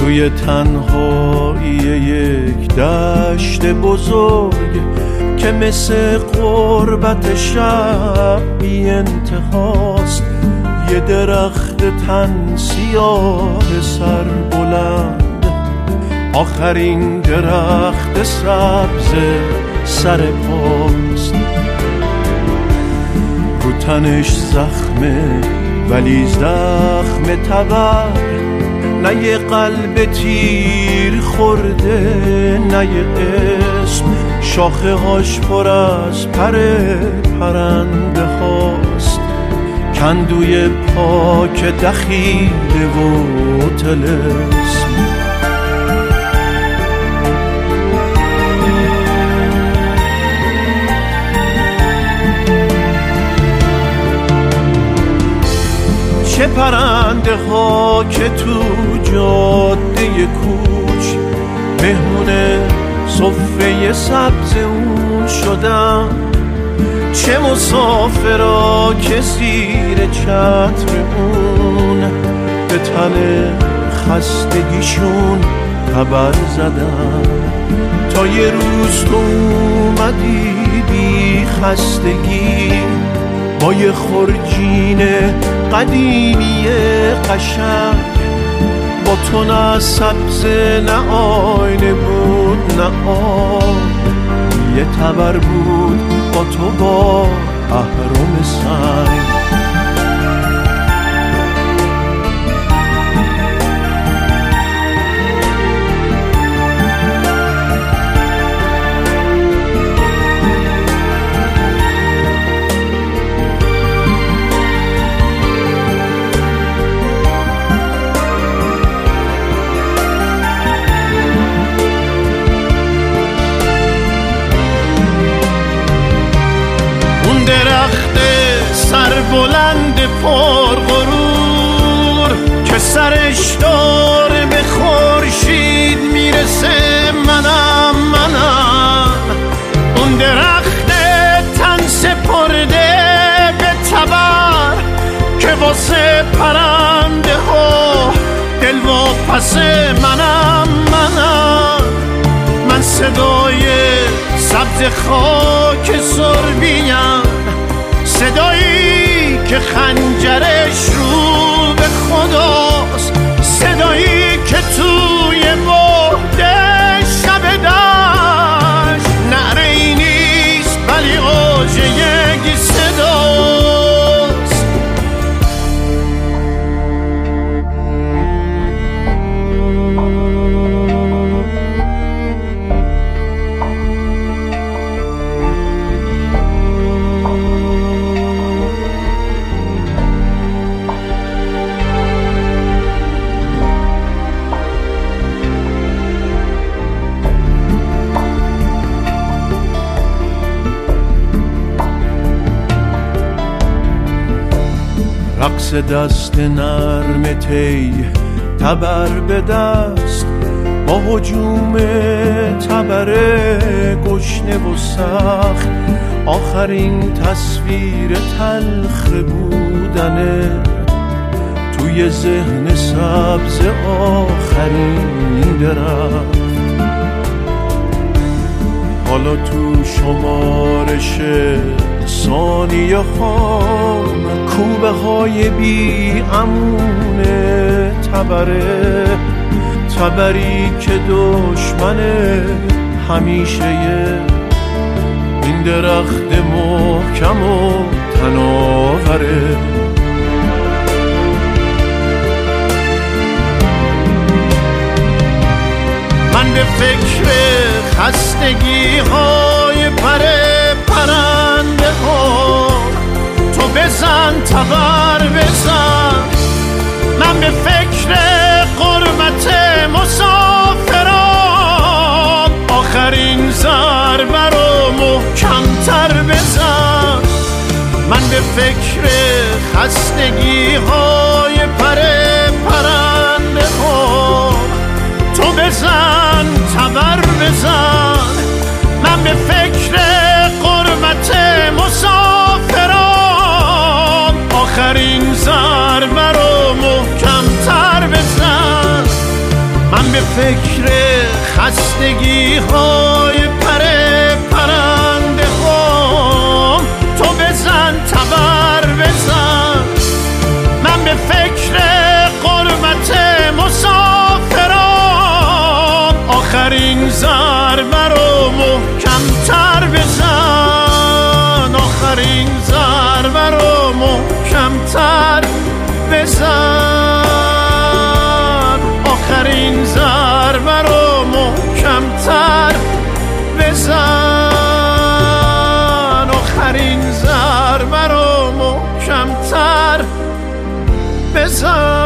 توی تنهایی یک دشت بزرگ که مثل غربت شب بی انتهاست، یه درخت تن سیاه سر بلند، آخرین درخت سبز سر پاست. رو تنش زخمه ولی زخم تبر، نه یه قلب تیر خورده نه یه اسم، شاخه هاش پر از پر پرنده هاست، کندوی پاک دخیله و طلسم. چه پرنده ها که تو جاده کوچ مهمون صفه سبز اون شدن، چه مسافرها که زیر چتر اون به تن خستگیشون خبر زدن. تا یه روز تو اومدی بی خستگی با یه خرجین قدیمی قشنگ، با تو نه سبز نه آینه بود نه آب، یه تبر بود با تو با اهرم سنگ. درخت سربلند پرغرور که سرش داره به خورشید میرسه، منم اون درخت تن سپرده به تبر که واسه پرنده ها دل واپس، منم من صدای سبز خاک سربیم، صدایی که خنجرش رو به خداست، صدایی که توی بهده شب دشت نعره‌ای نیست ولی اوج یک صداست. رقص دست نرم تی تبر به دست با هجوم تبر گشنه و سخت، آخرین تصویر تلخ بودنه توی ذهن سبز آخرین درخت. حالا تو شمارش ثانیه خام کوبه های بی امونه تبره، تبری که دشمن همیشه این درخت محکم و تناوره. من به فکر خستگی های پرنده ها، تو بزن تبر بزن، من به فکر غربت مسافران آخرین ضربه رو محکم‌تر بزن، من به فکر خستگی های پرنده ها، تو بزن تبر بزن، من به فکر غربت مسافران آخرین ضربه رو محکم‌تر بزن، من من به فکر خستگی های پرنده هم. تو بزن تبر بزن، من به فکر غربت مسافرم. آخرین ضربه رو محکم‌تر بزن، آخرین ضربه رو محکم‌تر بزن، آخرین ضربه رو محکم‌تر بزن، آخرین ضربه رو محکم‌تر بزن.